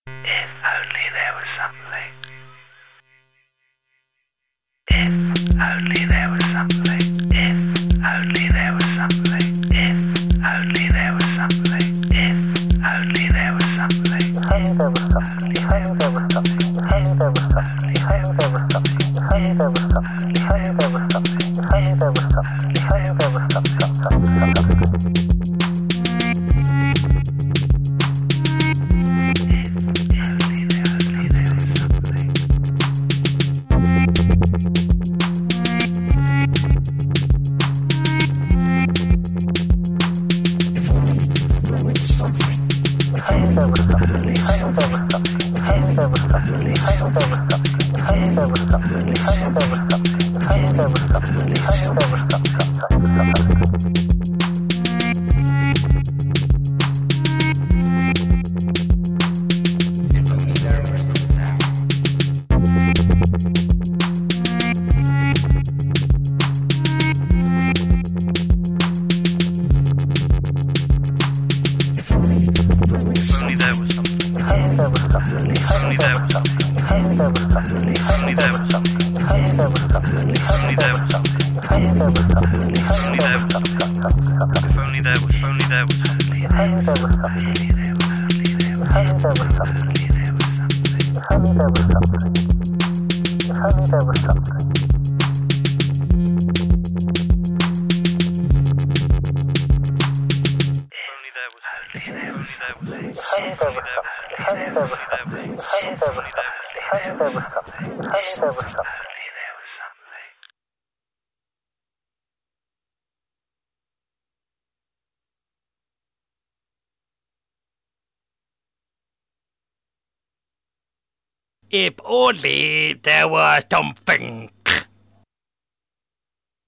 If only there was something. If only there was something. If only there was something. If only there was something. If only there was something. If only there was something. If only there was something. If only there was something. If only there was something. If only there was something. If only there was something. If only there was something. If only there was something. If only there was something.